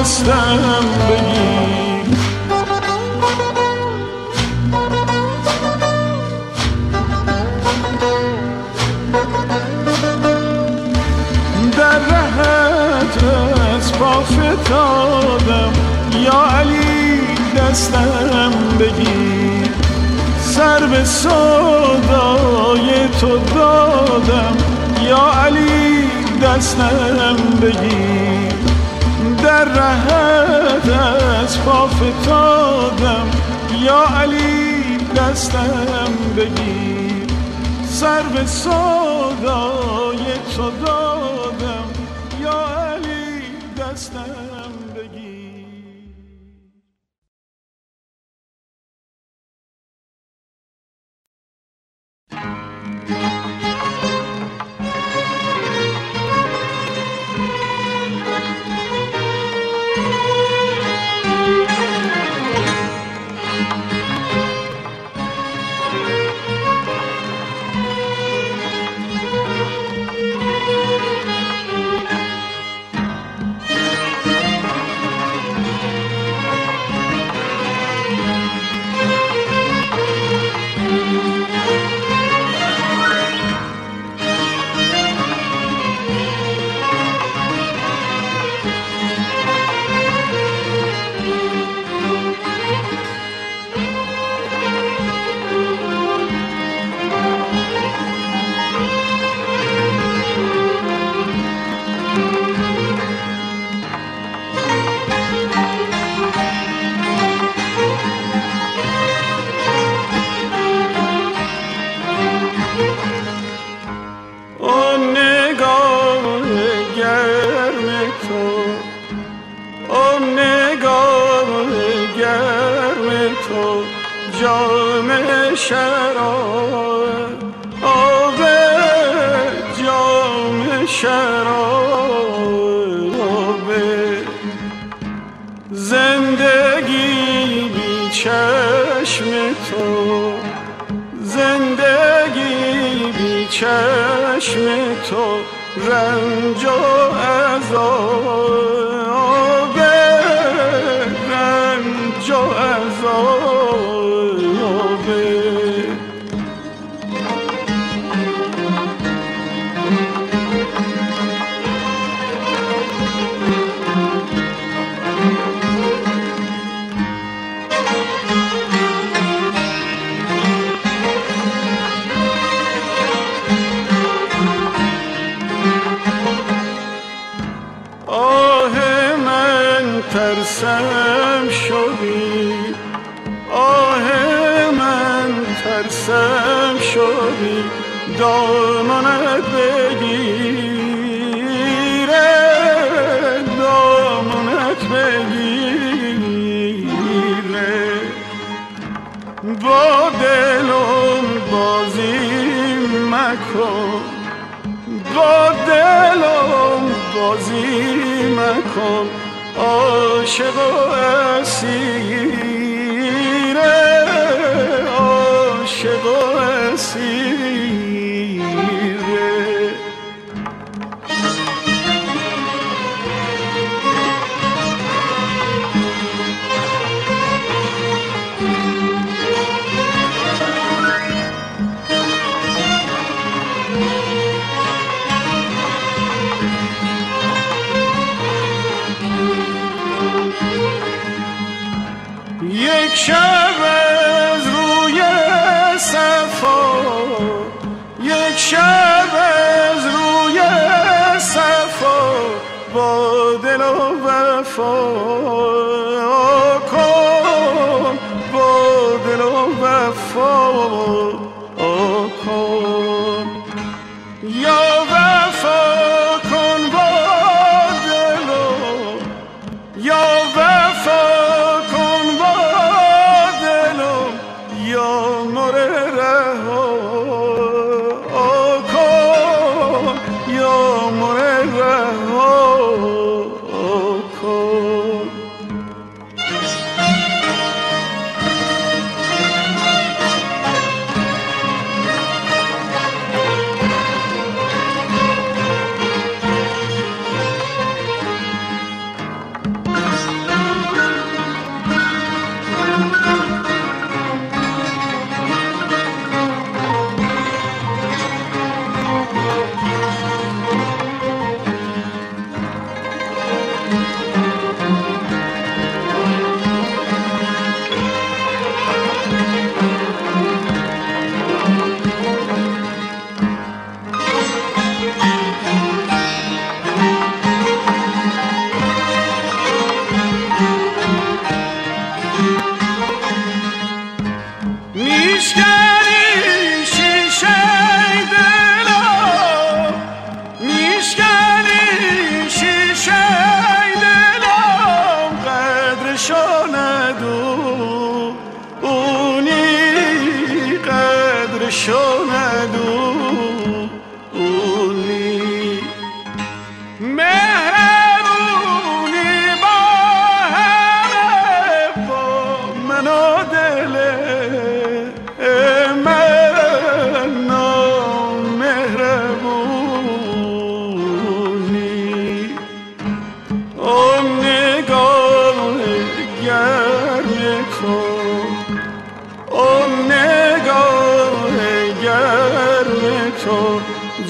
دستم بگیر. در رهت از پا فتادم یا علی دستم بگیر. سر به سودای تو دادم یا علی دستم بگیر. در رهت از پا فتادم یا علی دستم بگیر. سر به سودای تو دادم یا علی دستم بگیر. جام شراب آب جام شراب زندگی بی چشم تو زندگی بی چشم تو رنج و عذاب رنج و عذاب ترسم شدی آه من ترسم شدی دامنت بگیره دامنت بگیره با دلم بازی مکن با دلم بازی مکن عاشق و اسیره عاشق و اسیره یک شب از روی صفا یک شب از روی صفا با دل و وفا کن با دل و وفا کن یا وفا کن با دل و یا وفا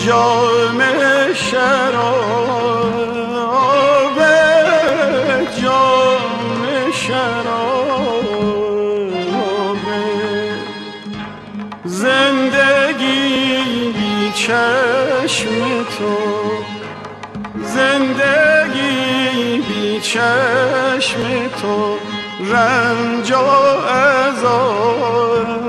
جام شراب، جام شراب. زندگی بی چشم تو، زندگی بی چشم تو رنج و عذاب.